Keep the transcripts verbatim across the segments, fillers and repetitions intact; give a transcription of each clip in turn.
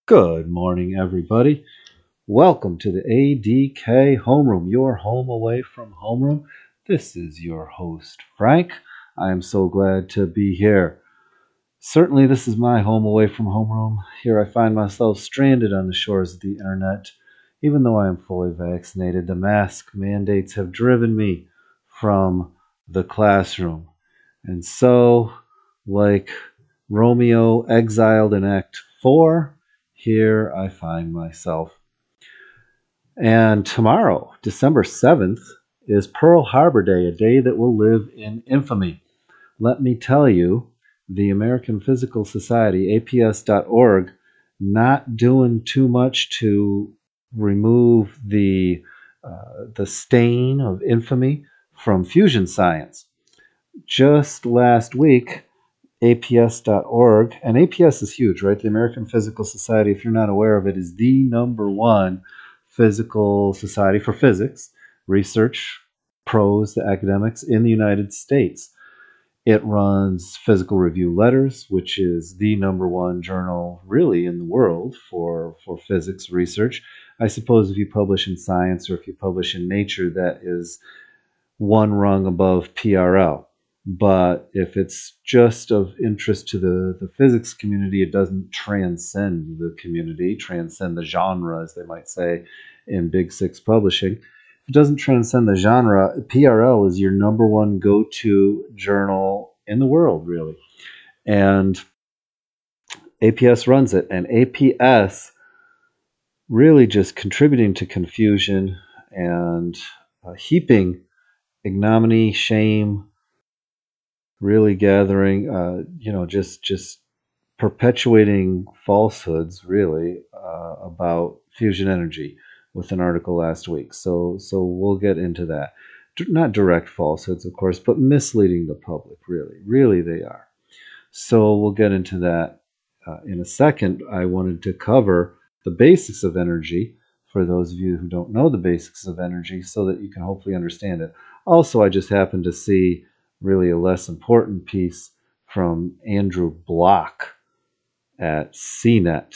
Good morning, everybody. Welcome to the A D K Homeroom, your home away from homeroom. This is your host, Frank. I am so glad to be here. Certainly, this is my home away from homeroom. Here I find myself stranded on the shores of the internet. Even though I am fully vaccinated, the mask mandates have driven me from the classroom. And so, like Romeo exiled in Act four, here I find myself. And tomorrow, December seventh, is Pearl Harbor Day, a day that will live in infamy. Let me tell you, the American Physical Society, A P S dot org, not doing too much to remove the uh, the stain of infamy from fusion science. Just last week, A P S dot org, and A P S is huge, right? The American Physical Society, if you're not aware of it, is the number one physical society for physics, research, pros, the academics in the United States. It runs Physical Review Letters, which is the number one journal really in the world for, for physics research. I suppose if you publish in Science or if you publish in Nature, that is one rung above P R L. But if it's just of interest to the, the physics community, it doesn't transcend the community, transcend the genre, as they might say in Big Six publishing. If it doesn't transcend the genre, P R L is your number one go-to journal in the world, really. And A P S runs it. And A P S really just contributing to confusion and uh, heaping ignominy, shame, really gathering, uh, you know, just just perpetuating falsehoods, really, uh, about fusion energy with an article last week. So so we'll get into that. D- Not direct falsehoods, of course, but misleading the public. Really, really, they are. So we'll get into that uh, in a second. I wanted to cover the basics of energy for those of you who don't know the basics of energy so that you can hopefully understand it. Also, I just happened to see really a less important piece from Andrew Block at C net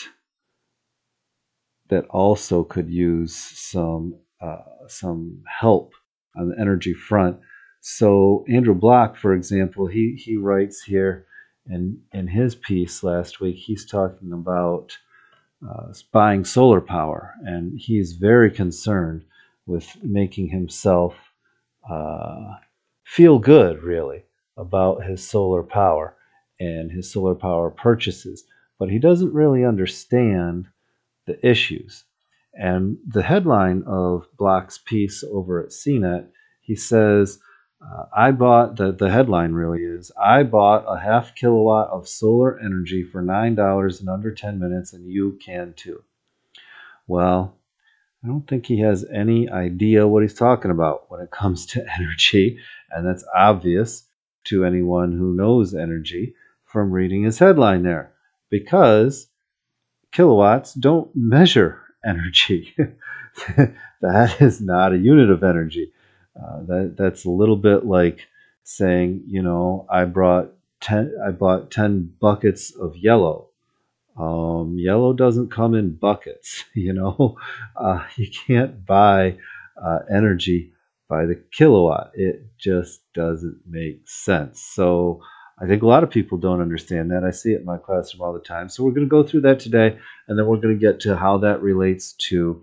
that also could use some uh, some help on the energy front. So Andrew Block, for example, he he writes here in in his piece last week. He's talking about uh, buying solar power, and he's very concerned with making himself uh, feel good, really, about his solar power and his solar power purchases. But he doesn't really understand the issues. And the headline of Block's piece over at C net, he says, uh, I bought, the, the headline really is, I bought a half kilowatt of solar energy for nine dollars in under ten minutes, and you can too. Well, I don't think he has any idea what he's talking about when it comes to energy, and that's obvious to anyone who knows energy from reading his headline there, because kilowatts don't measure energy. That is not a unit of energy. Uh, that that's a little bit like saying, you know, I brought ten, I bought ten buckets of yellow. Um, yellow doesn't come in buckets, you know. Uh, you can't buy uh, energy by the kilowatt. It just doesn't make sense. So I think a lot of people don't understand that. I see it in my classroom all the time. So we're going to go through that today, and then we're going to get to how that relates to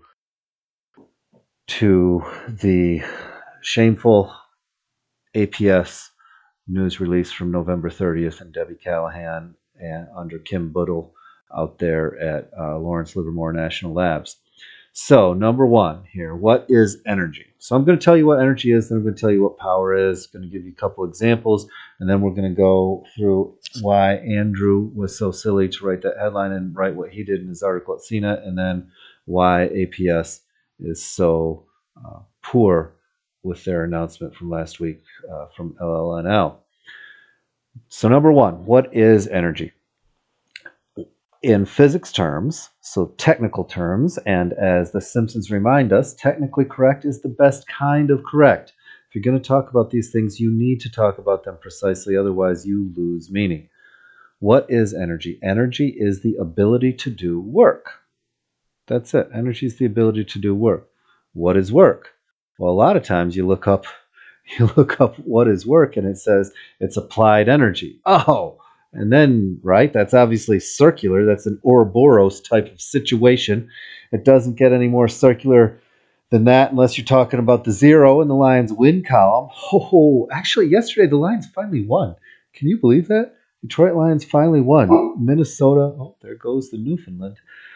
to the shameful A P S news release from November thirtieth and Debbie Callahan and under Kim Buttle out there at uh, Lawrence Livermore National Labs. So, number one here, what is energy? So, I'm going to tell you what energy is, then I'm going to tell you what power is, going to give you a couple examples, and then we're going to go through why Andrew was so silly to write that headline and write what he did in his article at C net, and then why A P S is so uh, poor with their announcement from last week uh, from L L N L. So, number one, what is energy? In physics terms, so technical terms, and as the Simpsons remind us, technically correct is the best kind of correct. If you're going to talk about these things, you need to talk about them precisely, otherwise, you lose meaning. What is energy? Energy is the ability to do work. That's it. Energy is the ability to do work. What is work? Well, a lot of times you look up you look up what is work and it says it's applied energy. Oh, and then right, that's obviously circular. That's an Ouroboros type of situation. It doesn't get any more circular than that unless you're talking about the zero in the Lions win column. Oh, actually, yesterday the Lions finally won. Can you believe that? Detroit Lions finally won. Minnesota. Oh, there goes the Newfoundland.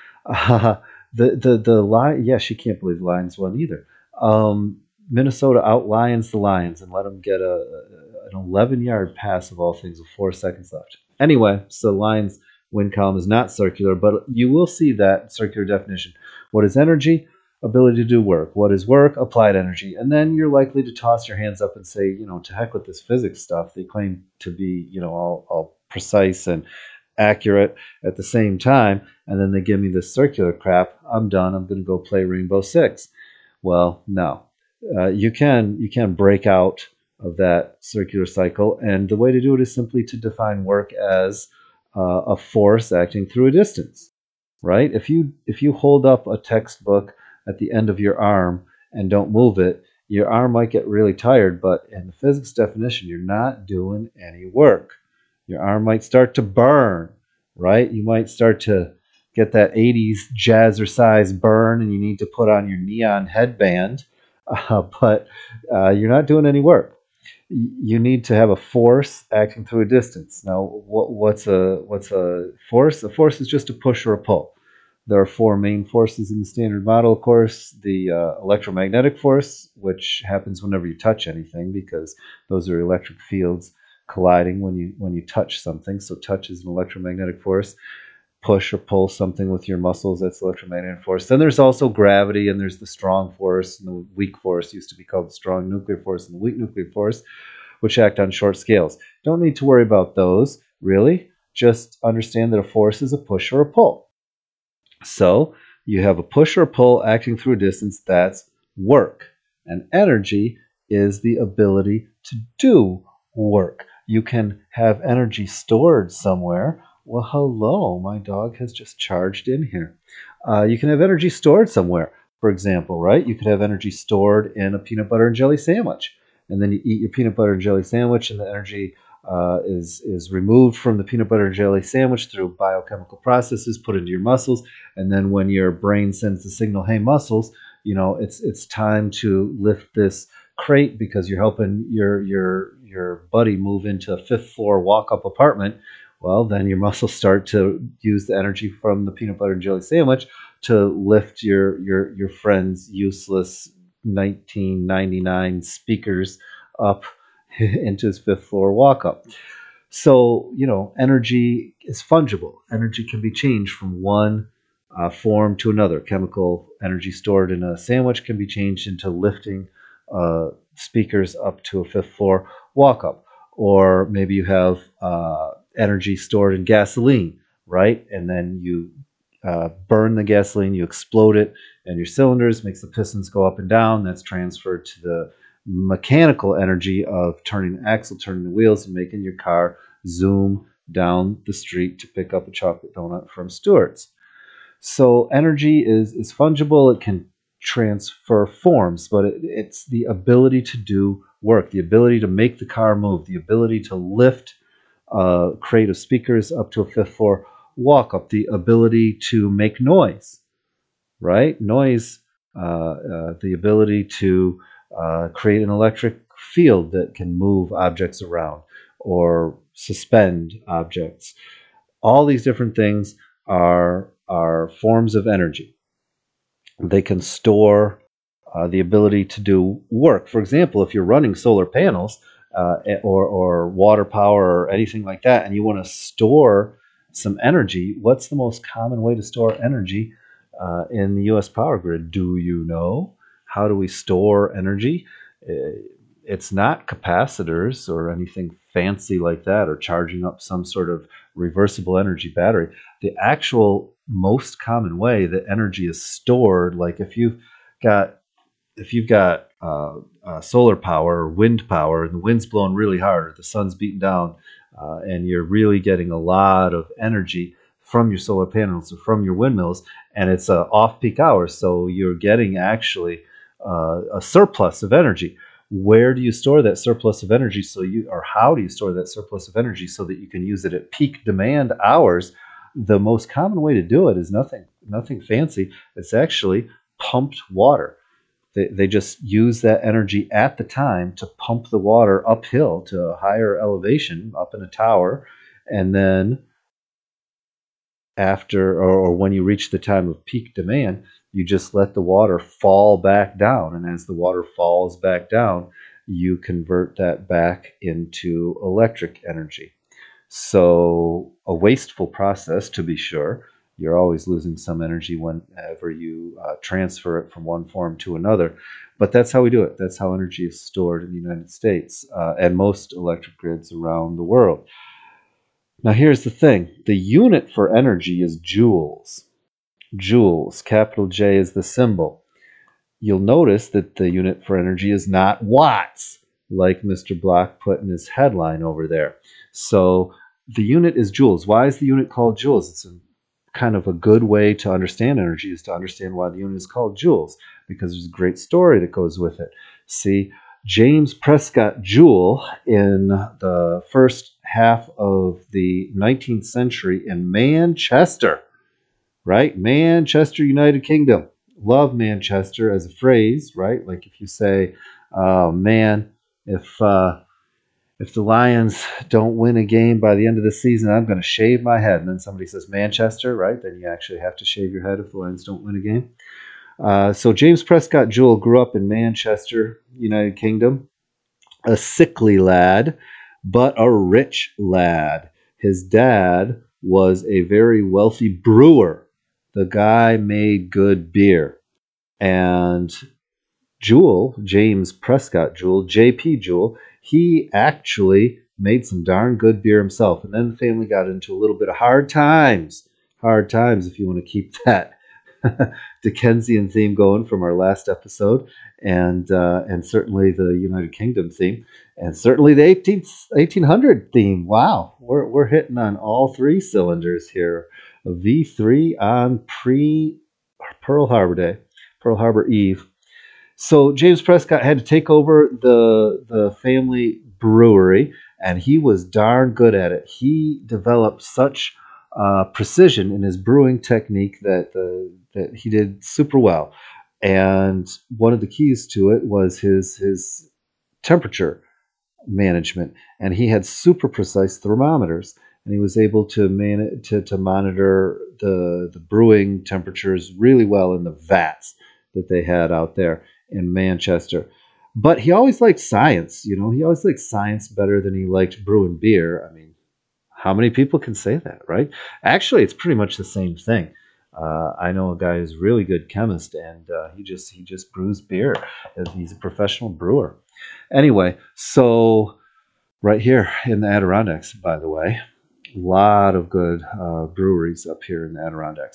Uh, the the the Lion. Yeah, she can't believe the Lions won either. Um, Minnesota out Lions the Lions and let them get a, a an eleven yard pass of all things with four seconds left. Anyway, so Lions win column is not circular, but you will see that circular definition. What is energy? Ability to do work. What is work? Applied energy. And then you're likely to toss your hands up and say, you know, to heck with this physics stuff. They claim to be, you know, all, all precise and accurate at the same time, and then they give me this circular crap. I'm done. I'm going to go play Rainbow Six. Well, no. Uh, you can you can break out of that circular cycle, and the way to do it is simply to define work as uh, a force acting through a distance. Right? If you if you hold up a textbook at the end of your arm and don't move it, your arm might get really tired, but in the physics definition, you're not doing any work. Your arm might start to burn, right? You might start to get that eighties jazzercise burn and you need to put on your neon headband, uh, but uh, you're not doing any work. You need to have a force acting through a distance. Now, what, what's a what's a force? A force is just a push or a pull. There are four main forces in the Standard Model, of course. The uh, electromagnetic force, which happens whenever you touch anything, because those are electric fields colliding when you when you touch something. So touch is an electromagnetic force. Push or pull something with your muscles, that's electromagnetic force. Then there's also gravity, and there's the strong force, and the weak force used to be called the strong nuclear force and the weak nuclear force, which act on short scales. Don't need to worry about those, really. Just understand that a force is a push or a pull. So you have a push or a pull acting through a distance, that's work. And energy is the ability to do work. You can have energy stored somewhere. Well, hello, my dog has just charged in here. Uh, you can have energy stored somewhere. For example, right? You could have energy stored in a peanut butter and jelly sandwich. And then you eat your peanut butter and jelly sandwich, and the energy uh, is, is removed from the peanut butter and jelly sandwich through biochemical processes, put into your muscles. And then when your brain sends the signal, hey, muscles, you know, it's it's time to lift this crate because you're helping your your your buddy move into a fifth floor walk-up apartment. Well, then your muscles start to use the energy from the peanut butter and jelly sandwich to lift your your your friend's useless nineteen ninety-nine speakers up into his fifth floor walk-up. So, you know, energy is fungible. Energy can be changed from one uh, form to another. Chemical energy stored in a sandwich can be changed into lifting uh, speakers up to a fifth floor walk up. Or maybe you have uh, energy stored in gasoline, right? And then you uh, burn the gasoline, you explode it, and your cylinders makes the pistons go up and down. That's transferred to the mechanical energy of turning the axle, turning the wheels, and making your car zoom down the street to pick up a chocolate donut from Stewart's. So energy is, is fungible. It can transfer forms, but it, it's the ability to do work, the ability to make the car move, the ability to lift a crate of speakers up to a fifth floor walk up, the ability to make noise, right? Noise, uh, uh, the ability to uh, create an electric field that can move objects around or suspend objects. All these different things are, are forms of energy. They can store uh, the ability to do work. For example, if you're running solar panels uh, or, or water power or anything like that, and you want to store some energy, what's the most common way to store energy uh, in the U S power grid? Do you know? How do we store energy? It's not capacitors or anything fancy like that, or charging up some sort of reversible energy battery. The actual most common way that energy is stored, like if you've got if you've got uh, uh, solar power or wind power, and the wind's blowing really hard, or the sun's beating down uh, and you're really getting a lot of energy from your solar panels or from your windmills, and it's uh, off-peak hours, so you're getting actually uh, a surplus of energy. Where do you store that surplus of energy? So you, or how do you store that surplus of energy so that you can use it at peak demand hours? The most common way to do it is nothing, nothing fancy. It's actually pumped water. They, they just use that energy at the time to pump the water uphill to a higher elevation up in a tower, and then after or, or when you reach the time of peak demand, you just let the water fall back down. And as the water falls back down, you convert that back into electric energy. So, a wasteful process to be sure. You're always losing some energy whenever you uh, transfer it from one form to another. But that's how we do it. That's how energy is stored in the United States uh, and most electric grids around the world. Now, here's the thing, the unit for energy is joules. Joules, capital J is the symbol. You'll notice that the unit for energy is not watts, like Mister Block put in his headline over there. So the unit is joules. Why is the unit called joules? It's a, kind of a good way to understand energy is to understand why the unit is called joules, because there's a great story that goes with it. See, James Prescott Joule, in the first half of the nineteenth century in Manchester, right? Manchester, United Kingdom. Love Manchester as a phrase, right? Like if you say, oh man, if uh, if the Lions don't win a game by the end of the season, I'm going to shave my head. And then somebody says Manchester, right? Then you actually have to shave your head if the Lions don't win a game. Uh, so James Prescott Joule grew up in Manchester, United Kingdom, a sickly lad, but a rich lad. His dad was a very wealthy brewer. The guy made good beer. And Joule, James Prescott Joule, J P Joule, he actually made some darn good beer himself. And then the family got into a little bit of hard times. Hard times, if you want to keep that Dickensian theme going from our last episode, and uh, and certainly the United Kingdom theme, and certainly the eighteenth, eighteen hundred theme. Wow, we're, we're hitting on all three cylinders here. A V three on pre Pearl Harbor Day, Pearl Harbor Eve. So James Prescott had to take over the the family brewery, and he was darn good at it. He developed such uh, precision in his brewing technique that the, that he did super well. And one of the keys to it was his his temperature management, and he had super precise thermometers, and he was able to man to, to monitor the the brewing temperatures really well in the vats that they had out there in Manchester. But he always liked science, you know, he always liked science better than he liked brewing beer. I mean, how many people can say that, right? Actually, it's pretty much the same thing. Uh, I know a guy who's a really good chemist, and uh, he just he just brews beer. He's a professional brewer. Anyway, so right here in the Adirondacks, by the way, a lot of good uh, breweries up here in the Adirondacks.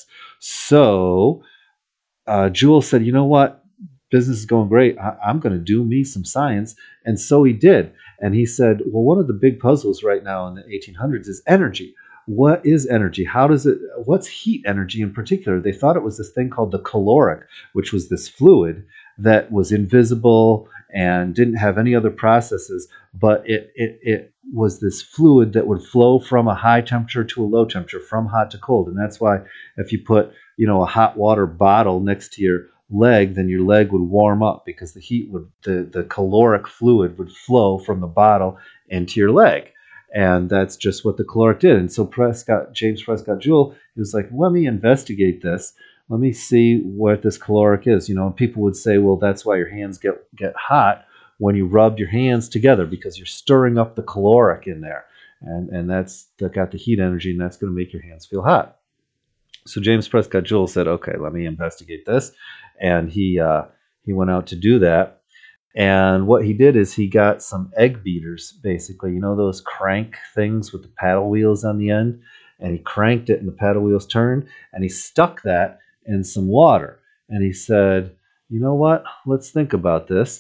So uh, Joule said, you know what? Business is going great. I- I'm going to do me some science. And so he did. And he said, well, one of the big puzzles right now in the eighteen hundreds is energy. What is energy? How does it, what's heat energy in particular? They thought it was this thing called the caloric, which was this fluid that was invisible and didn't have any other processes, but it, it, it was this fluid that would flow from a high temperature to a low temperature, from hot to cold. And that's why if you put, you know, a hot water bottle next to your leg, then your leg would warm up because the heat would, the, the caloric fluid would flow from the bottle into your leg. And that's just what the caloric did. And so Prescott, James Prescott Joule, he was like, let me investigate this. Let me see what this caloric is. You know, and people would say, well, that's why your hands get, get hot when you rub your hands together, because you're stirring up the caloric in there. And, and that's that got the heat energy, and that's going to make your hands feel hot. So James Prescott Joule said, okay, let me investigate this. And he uh, he went out to do that. And what he did is he got some egg beaters, basically, you know, those crank things with the paddle wheels on the end. And he cranked it and the paddle wheels turned, and he stuck that in some water. And he said, you know what, let's think about this.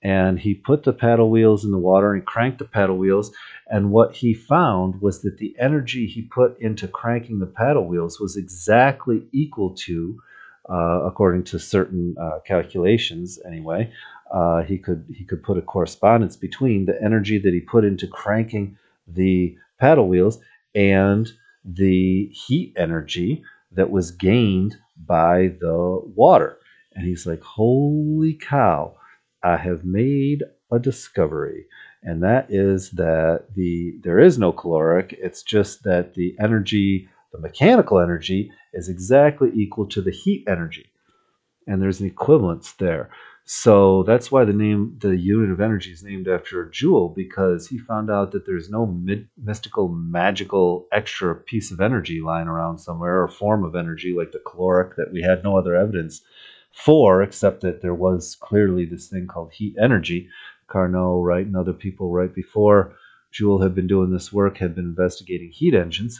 and he put the paddle wheels in the water and cranked the paddle wheels. And what he found was that the energy he put into cranking the paddle wheels was exactly equal to, uh, according to certain uh, calculations anyway, uh, he could he could put a correspondence between the energy that he put into cranking the paddle wheels and the heat energy that was gained by the water. And he's like, holy cow, I have made a discovery. And that is that the there is no caloric. It's just that the energy, the mechanical energy, is exactly equal to the heat energy. And there's an equivalence there. So that's why the name, the unit of energy is named after a Joule, because he found out that there's no mid, mystical, magical extra piece of energy lying around somewhere, or form of energy like the caloric that we had no other evidence for, except that there was clearly this thing called heat energy. Carnot, right, and other people right before Joule had been doing this work had been investigating heat engines.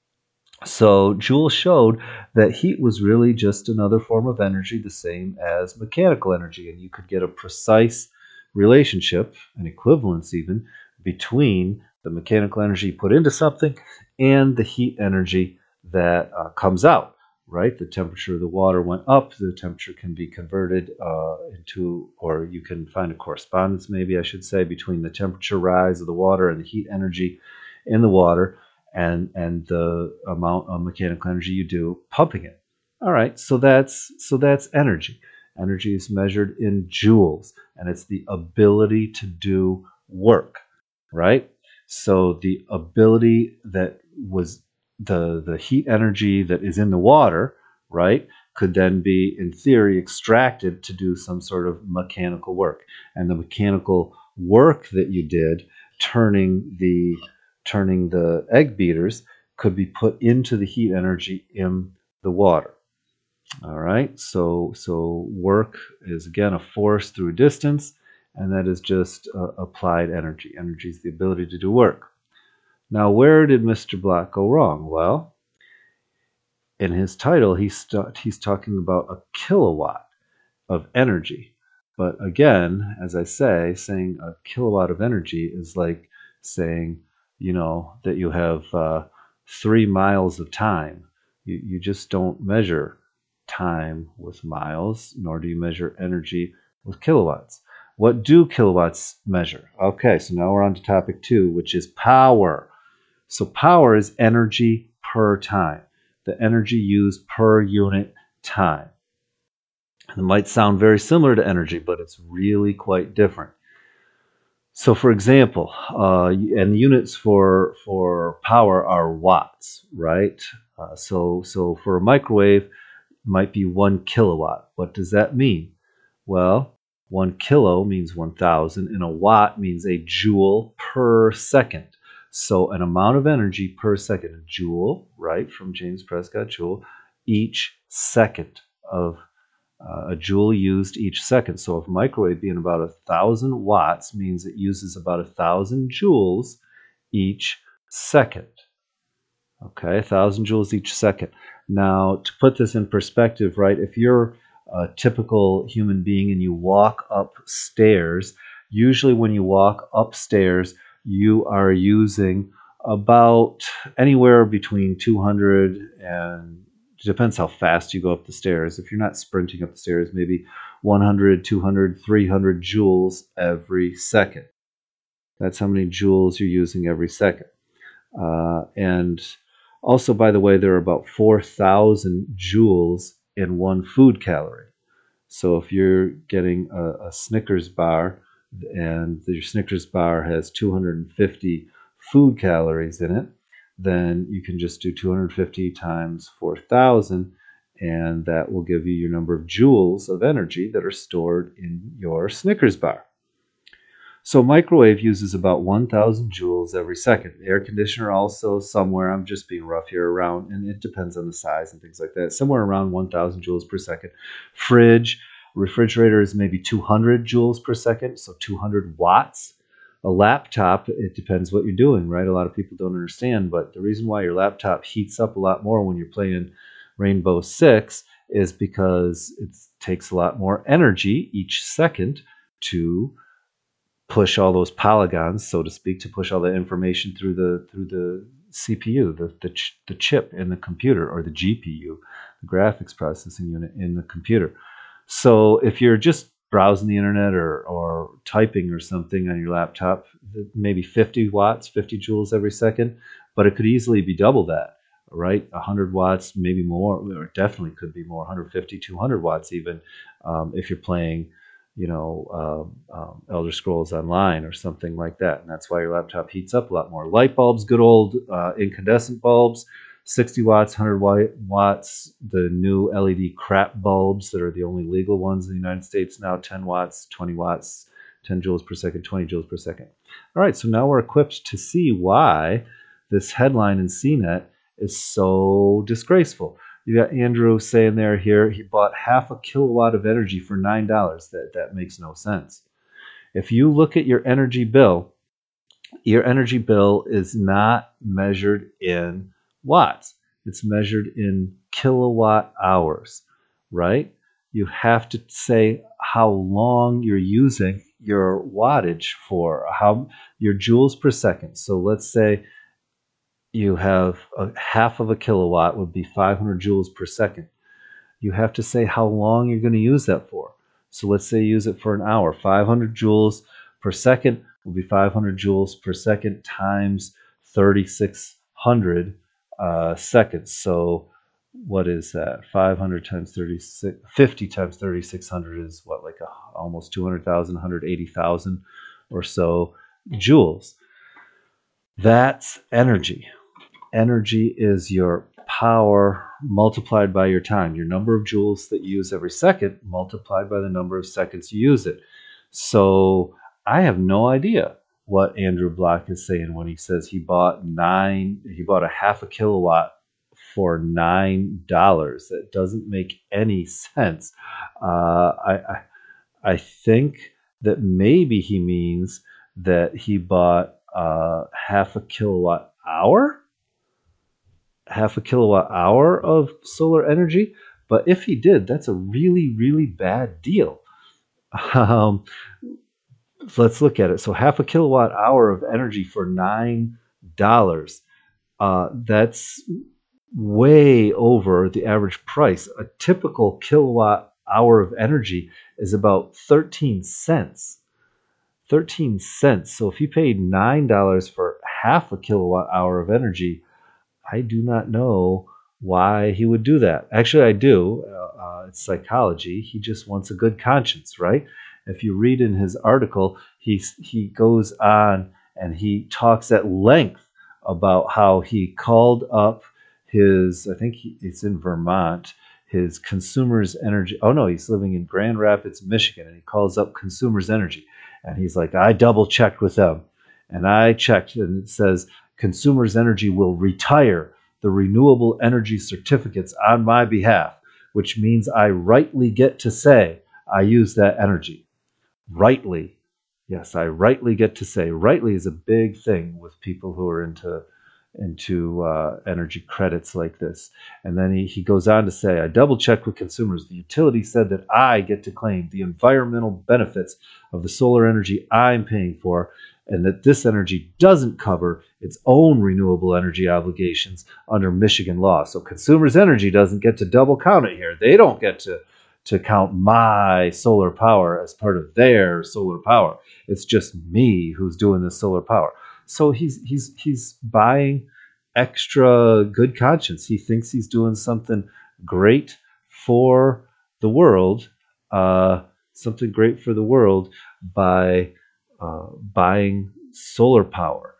So Joule showed that heat was really just another form of energy, the same as mechanical energy, and you could get a precise relationship, an equivalence even, between the mechanical energy you put into something and the heat energy that uh, comes out, right? The temperature of the water went up, the temperature can be converted uh, into, or you can find a correspondence, maybe I should say, between the temperature rise of the water and the heat energy in the water, and and the amount of mechanical energy you do pumping it. All right, so that's so that's energy. Energy is measured in joules, and it's the ability to do work, right? So the ability that was the the heat energy that is in the water, right, could then be, in theory, extracted to do some sort of mechanical work. And the mechanical work that you did, turning the turning the egg beaters, could be put into the heat energy in the water. All right, so so work is again a force through distance, and that is just uh, applied energy. Energy is the ability to do work. Now, where did Mister Black go wrong? Well, in his title, he's st- he's talking about a kilowatt of energy. But again, as I say, saying a kilowatt of energy is like saying, you know, that you have uh, three miles of time. You, you just don't measure time with miles, nor do you measure energy with kilowatts. What do kilowatts measure? Okay, so now we're on to topic two, which is power. So power is energy per time, the energy used per unit time. It might sound very similar to energy, but it's really quite different. So, for example, uh, and the units for for power are watts, right? Uh, so, so for a microwave, it might be one kilowatt. What does that mean? Well, one kilo means one thousand, and a watt means a joule per second. So, an amount of energy per second, a joule, right, from James Prescott Joule, each second of uh, a joule used each second. So if microwave being about a thousand watts means it uses about a thousand joules each second. Okay, a thousand joules each second. Now, to put this in perspective, right, if you're a typical human being and you walk upstairs, usually when you walk upstairs, you are using about anywhere between two hundred and it depends how fast you go up the stairs. If you're not sprinting up the stairs, maybe one hundred, two hundred, three hundred joules every second. That's how many joules you're using every second. Uh, and also, by the way, there are about four thousand joules in one food calorie. So if you're getting a, a Snickers bar and your Snickers bar has two hundred fifty food calories in it, then you can just do two hundred fifty times four thousand, and that will give you your number of joules of energy that are stored in your Snickers bar. So microwave uses about one thousand joules every second. The air conditioner also somewhere, I'm just being rough here, around, and it depends on the size and things like that, somewhere around one thousand joules per second. Fridge, refrigerator is maybe two hundred joules per second, so two hundred watts. A laptop, it depends what you're doing, right? A lot of people don't understand, but the reason why your laptop heats up a lot more when you're playing Rainbow Six is because it takes a lot more energy each second to push all those polygons, so to speak, to push all the information through the through the C P U, the the, ch- the chip in the computer, or the G P U, the graphics processing unit in the computer. So if you're just browsing the internet or or typing or something on your laptop, maybe fifty watts, fifty joules every second, but it could easily be double that, right? one hundred watts, maybe more, or definitely could be more, one hundred fifty, two hundred watts even, um, if you're playing, you know, um, um, Elder Scrolls Online or something like that. And that's why your laptop heats up a lot more. Light bulbs, good old uh, incandescent bulbs, sixty watts, one hundred watts. The new L E D crap bulbs that are the only legal ones in the United States now, ten watts, twenty watts, ten joules per second, twenty joules per second. All right, so now we're equipped to see why this headline in C net is so disgraceful. You got Andrew saying there here, he bought half a kilowatt of energy for nine dollars. That, that makes no sense. If you look at your energy bill, your energy bill is not measured in watts. It's measured in kilowatt hours, right? You have to say how long you're using your wattage for, how your joules per second. So let's say you have a half of a kilowatt would be five hundred joules per second. You have to say how long you're going to use that for. So let's say you use it for an hour. five hundred joules per second will be five hundred joules per second times thirty-six hundred uh, seconds. So what is that? five hundred times thirty-six, fifty times thirty-six hundred is what, like a, almost two hundred thousand, one hundred eighty thousand or so joules. That's energy. Energy is your power multiplied by your time, your number of joules that you use every second multiplied by the number of seconds you use it. So I have no idea what Andrew Block is saying when he says he bought nine, he bought a half a kilowatt for nine dollars. That doesn't make any sense. Uh, I, I I think that maybe he means that he bought uh, half a kilowatt hour half a kilowatt hour of solar energy. But if he did, that's a really, really bad deal. Um, let's look at it. So half a kilowatt hour of energy for nine dollars. Uh, that's way over the average price. A typical kilowatt hour of energy is about thirteen cents. thirteen cents. So if you paid nine dollars for half a kilowatt hour of energy, I do not know why he would do that. Actually, I do. Uh, uh, it's psychology. He just wants a good conscience, right? If you read in his article, he he goes on and he talks at length about how he called up his, I think he, it's in Vermont, his Consumers Energy. Oh no, he's living in Grand Rapids, Michigan, and he calls up Consumers Energy, and he's like, I double checked with them, and I checked, and it says Consumers Energy will retire the renewable energy certificates on my behalf, which means I rightly get to say I use that energy. Rightly. Yes, I rightly get to say. Rightly is a big thing with people who are into into uh, energy credits like this. And then he, he goes on to say, I double checked with consumers. The utility said that I get to claim the environmental benefits of the solar energy I'm paying for, and that this energy doesn't cover its own renewable energy obligations under Michigan law. So Consumers Energy doesn't get to double count it here. They don't get to, to count my solar power as part of their solar power. It's just me who's doing this solar power. So he's he's he's buying extra good conscience. He thinks he's doing something great for the world, uh, something great for the world by uh, buying solar power.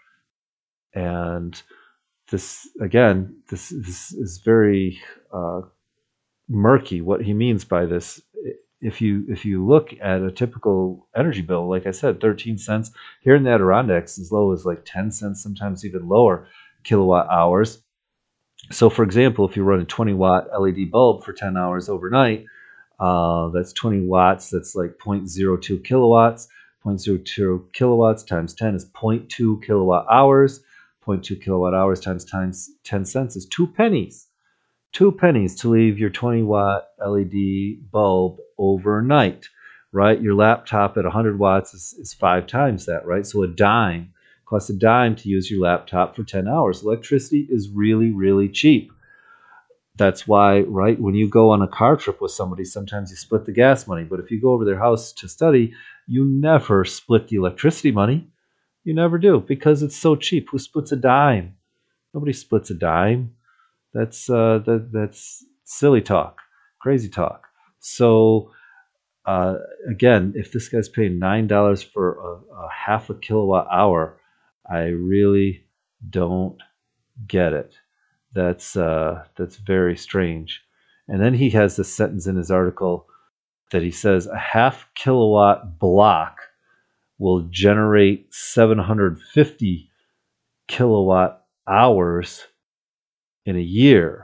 And this, again, this, this is very uh, murky what he means by this. If you if you look at a typical energy bill, like I said, thirteen cents here in the Adirondacks, as low as like ten cents, sometimes even lower kilowatt hours. So, for example, if you run a twenty watt L E D bulb for ten hours overnight, uh, that's twenty watts. That's like zero point zero two kilowatts. zero point zero two kilowatts times ten is zero point two kilowatt hours. zero point two kilowatt hours times times ten cents is two pennies. Two pennies to leave your twenty watt L E D bulb overnight. right? Your laptop at one hundred watts is, is five times that, right? So a dime costs a dime to use your laptop for ten hours. Electricity is really, really cheap. That's why, right, when you go on a car trip with somebody, sometimes you split the gas money. But if you go over their house to study, you never split the electricity money. You never do because it's so cheap. Who splits a dime? Nobody splits a dime. That's uh, that that's silly talk, crazy talk. So uh, again, if this guy's paying nine dollars for a, a half a kilowatt hour, I really don't get it. That's uh, that's very strange. And then he has this sentence in his article that he says a half kilowatt block will generate seven hundred fifty kilowatt hours in a year.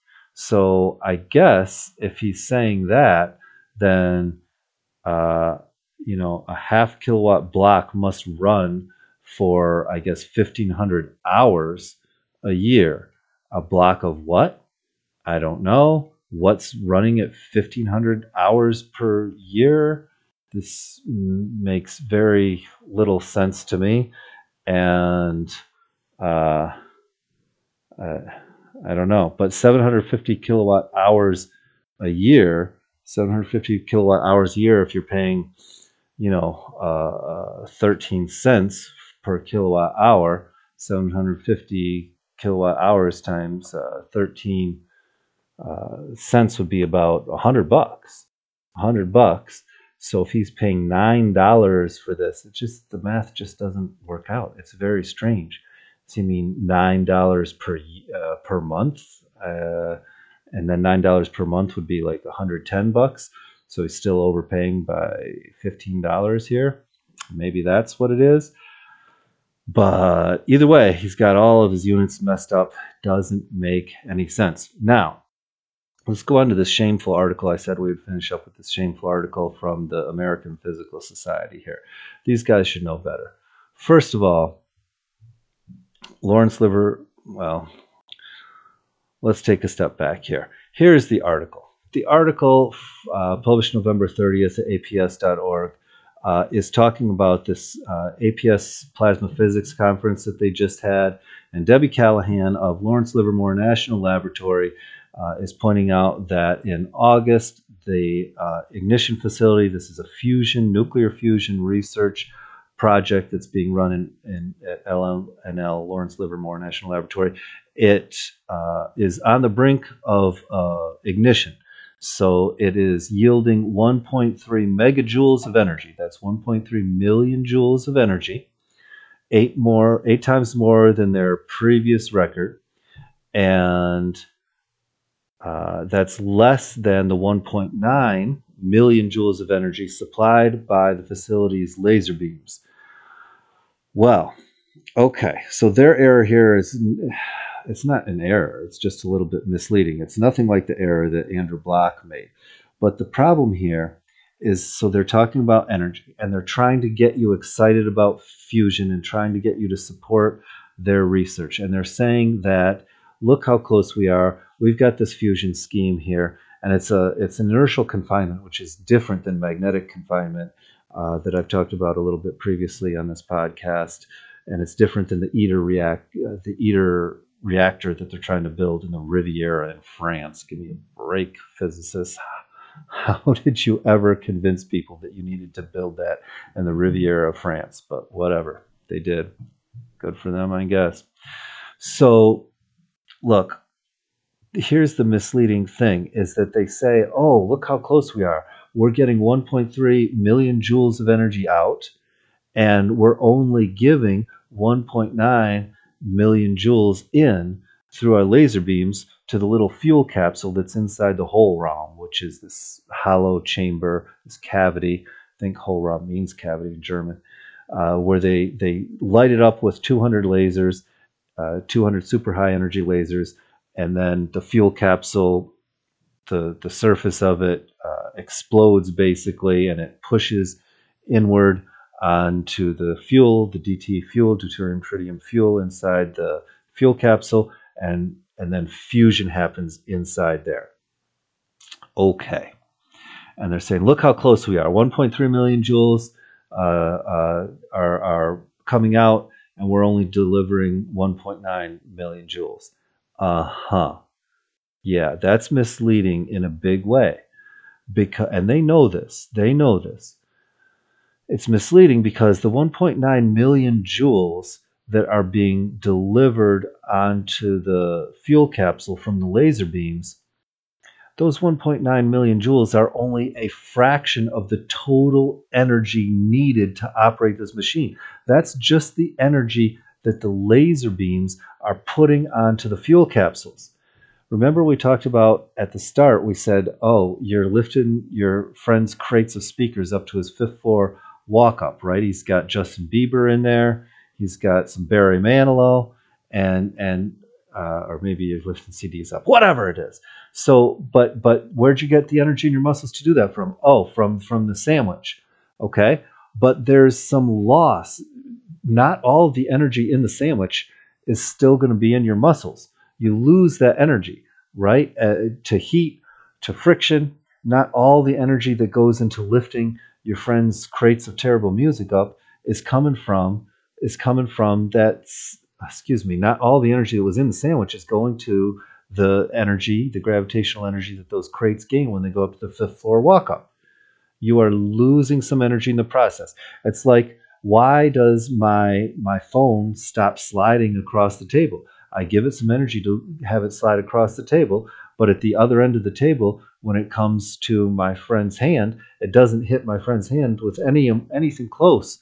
So I guess if he's saying that, then uh, you know a half kilowatt block must run for I guess fifteen hundred hours a year. A block of what? I don't know. What's running at fifteen hundred hours per year? This makes very little sense to me, and uh, uh, I don't know, but seven hundred fifty kilowatt hours a year, seven hundred fifty kilowatt hours a year, if you're paying, you know, uh, uh, thirteen cents per kilowatt hour, seven hundred fifty kilowatt hours times uh, thirteen uh, cents would be about a hundred bucks, a hundred bucks. So if he's paying nine dollars for this, it just the math just doesn't work out. It's very strange. So you mean nine dollars per uh, per month, uh, and then nine dollars per month would be like a hundred ten bucks. So he's still overpaying by fifteen dollars here. Maybe that's what it is. But either way, he's got all of his units messed up. Doesn't make any sense. Now, let's go on to this shameful article. I said we would finish up with this shameful article from the American Physical Society here. These guys should know better. First of all, Lawrence Liver, well, let's take a step back here. Here's the article. The article, uh, published November thirtieth at A P S dot org, uh, is talking about this uh, A P S Plasma Physics Conference that they just had. And Debbie Callahan of Lawrence Livermore National Laboratory uh, is pointing out that in August, the uh, ignition facility, this is a fusion, nuclear fusion research project that's being run in, in at L N L, Lawrence Livermore National Laboratory. It uh, is on the brink of uh, ignition. So it is yielding one point three megajoules of energy. That's one point three million joules of energy, eight more, eight times more than their previous record, and uh, that's less than the one point nine million joules of energy supplied by the facility's laser beams. Well, okay, so their error here is, it's not an error, it's just a little bit misleading. It's nothing like the error that Andrew Block made. But the problem here is, so they're talking about energy, and they're trying to get you excited about fusion and trying to get you to support their research. And they're saying that, look how close we are. We've got this fusion scheme here, and it's a it's an inertial confinement, which is different than magnetic confinement uh, that I've talked about a little bit previously on this podcast. And it's different than the ITER react uh, the ITER reactor that they're trying to build in the Riviera in France. Give me a break, physicists. How did you ever convince people that you needed to build that in the Riviera of France? But whatever, they did. Good for them, I guess. So, look, here's the misleading thing, is that they say, oh, look how close we are. We're getting one point three million joules of energy out, and we're only giving one point nine million joules in through our laser beams to the little fuel capsule that's inside the Hohlraum, which is this hollow chamber, this cavity. I think Hohlraum means cavity in German, uh, where they, they light it up with two hundred lasers, uh, two hundred super high energy lasers, and then the fuel capsule, the, the surface of it uh, explodes basically, and it pushes inward onto the fuel, the D T fuel, deuterium tritium fuel inside the fuel capsule, and, and then fusion happens inside there. Okay. and they're saying, look how close we are. one point three million joules uh, uh, are, are coming out, and we're only delivering one point nine million joules. Uh-huh. Yeah, that's misleading in a big way. Because, and they know this. They know this. It's misleading because the one point nine million joules that are being delivered onto the fuel capsule from the laser beams, those one point nine million joules are only a fraction of the total energy needed to operate this machine. That's just the energy that the laser beams are putting onto the fuel capsules. Remember, we talked about at the start, we said, oh, you're lifting your friend's crates of speakers up to his fifth floor walk up, right? He's got Justin Bieber in there. He's got some Barry Manilow, and, and uh, or maybe you're lifting C Ds up, whatever it is. So, but, but where'd you get the energy in your muscles to do that from? Oh, from, from the sandwich. Okay. But there's some loss. Not all of the energy in the sandwich is still going to be in your muscles. You lose that energy, right? Uh, to heat, to friction. Not all the energy that goes into lifting your friend's crates of terrible music up is coming from is coming from that. Excuse me. Not all the energy that was in the sandwich is going to the energy, the gravitational energy that those crates gain when they go up to the fifth floor walk up. You are losing some energy in the process. It's like, why does my my phone stop sliding across the table? I give it some energy to have it slide across the table, but at the other end of the table, when it comes to my friend's hand, it doesn't hit my friend's hand with any anything close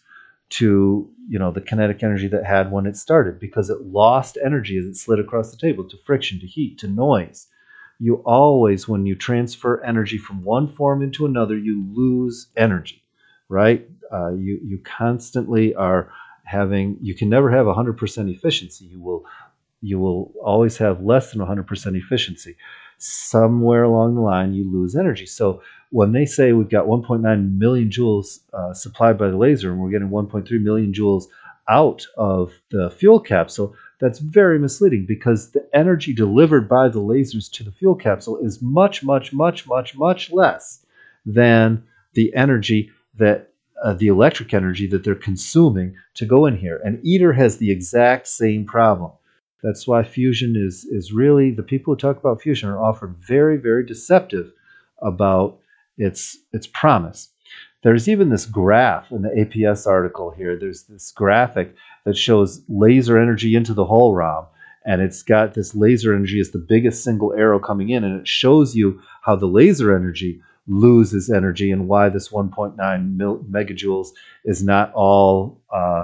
to, you know, the kinetic energy that it had when it started, because it lost energy as it slid across the table to friction, to heat, to noise. You always, when you transfer energy from one form into another, you lose energy, right? Uh, you you constantly are having. You can never have one hundred percent efficiency. You will you will always have less than one hundred percent efficiency. Somewhere along the line, you lose energy. So when they say we've got one point nine million joules uh, supplied by the laser, and we're getting one point three million joules out of the fuel capsule, that's very misleading, because the energy delivered by the lasers to the fuel capsule is much, much, much, much, much less than the energy that uh, the electric energy that they're consuming to go in here. And ITER has the exact same problem. That's why fusion is is really, the people who talk about fusion are often very, very deceptive about its its promise. There's even this graph in the A P S article here. There's this graphic that shows laser energy into the whole ROM, and it's got this laser energy as the biggest single arrow coming in, and it shows you how the laser energy loses energy and why this one point nine megajoules is not all uh,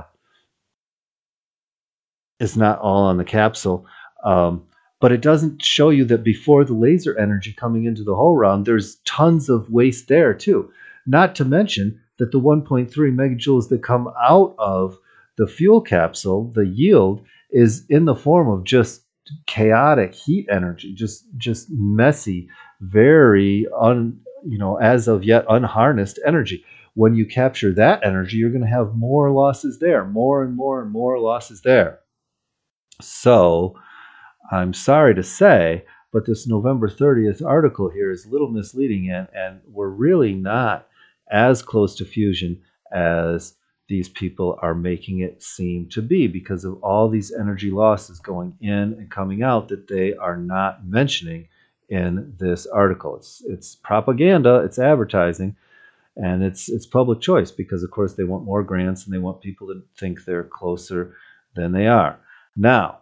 is not all on the capsule. Um, but it doesn't show you that before the laser energy coming into the whole ROM, there's tons of waste there too. Not to mention that the one point three megajoules that come out of the fuel capsule, the yield, is in the form of just chaotic heat energy, just just messy, very un, you know, as of yet unharnessed energy. When you capture that energy, you're going to have more losses there, more and more and more losses there. So I'm sorry to say, but this November thirtieth article here is a little misleading, and, and we're really not as close to fusion as these people are making it seem to be, because of all these energy losses going in and coming out that they are not mentioning in this article. It's, it's propaganda, it's advertising, and it's it's public choice, because of course they want more grants and they want people to think they're closer than they are. Now,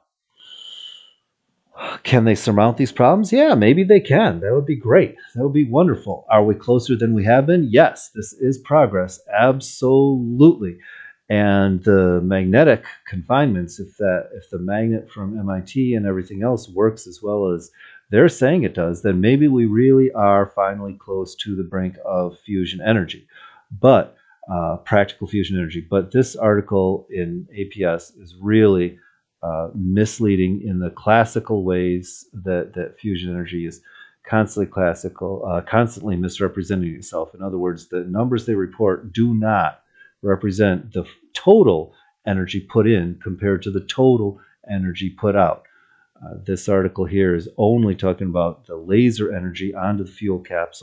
can they surmount these problems? Yeah, maybe they can. That would be great. That would be wonderful. Are we closer than we have been? Yes, this is progress. Absolutely. And the magnetic confinements, if that if the magnet from M I T and everything else works as well as they're saying it does, then maybe we really are finally close to the brink of fusion energy. But uh, practical fusion energy. But this article in A P S is really Uh, misleading in the classical ways that, that fusion energy is constantly classical, uh, constantly misrepresenting itself. In other words, the numbers they report do not represent the total energy put in compared to the total energy put out. Uh, this article here is only talking about the laser energy onto the fuel capsule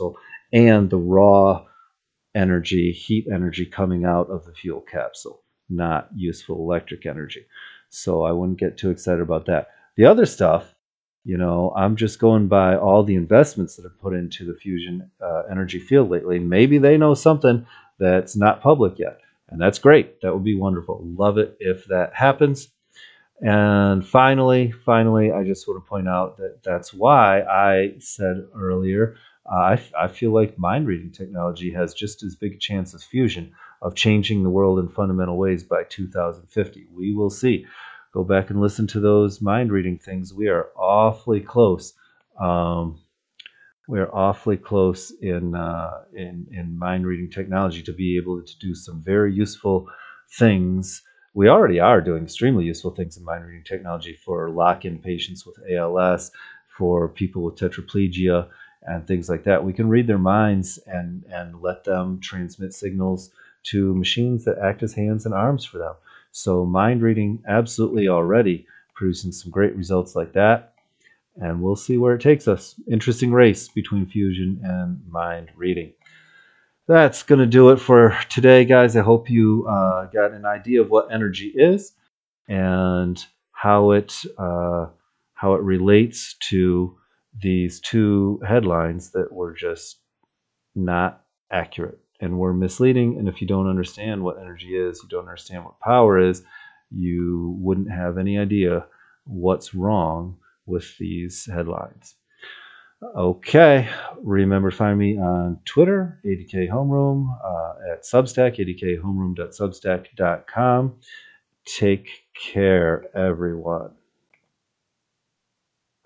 and the raw energy, heat energy coming out of the fuel capsule, not useful electric energy. So I wouldn't get too excited about that. The other stuff, you know, I'm just going by all the investments that have put into the fusion uh, energy field lately. Maybe they know something that's not public yet, and that's great. That would be wonderful. Love it if that happens. And finally, finally, I just want to point out that that's why I said earlier, uh, I, I feel like mind reading technology has just as big a chance as fusion of changing the world in fundamental ways by two thousand fifty. We will see. Go back and listen to those mind reading things. We are awfully close. Um, we're awfully close in, uh, in in mind reading technology to be able to do some very useful things. We already are doing extremely useful things in mind reading technology for lock-in patients with A L S, for people with tetraplegia, and things like that. We can read their minds and and let them transmit signals to machines that act as hands and arms for them. So mind reading absolutely already producing some great results like that, and we'll see where it takes us. Interesting race between fusion and mind reading. That's going to do it for today, guys. I hope you uh, got an idea of what energy is and how it uh, how it relates to these two headlines that were just not accurate and were misleading. And if you don't understand what energy is, you don't understand what power is, you wouldn't have any idea what's wrong with these headlines. Okay, remember to find me on Twitter, A D K Homeroom, uh, at Substack, a d k homeroom dot substack dot com. Take care, everyone.